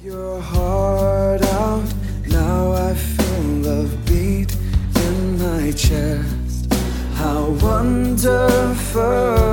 Your heart out, now I feel love beat in my chest. How wonderful.